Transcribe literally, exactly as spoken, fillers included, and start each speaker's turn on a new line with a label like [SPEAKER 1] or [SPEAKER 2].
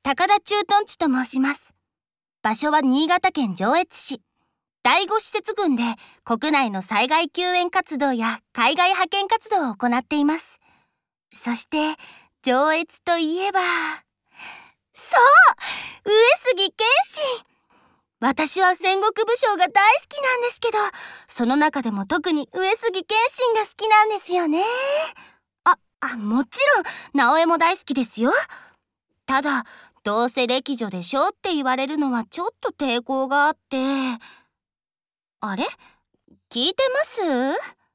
[SPEAKER 1] 高田駐屯地と申します。場所は新潟県上越市。第五施設群で国内の災害救援活動や海外派遣活動を行っています。そして上越といえば、そう上杉謙信。私は戦国武将が大好きなんですけど、その中でも特に上杉謙信が好きなんですよね。あ、あ、もちろん直江も大好きですよ。ただどうせ歴女でしょって言われるのはちょっと抵抗があって。あれ？聞いてます？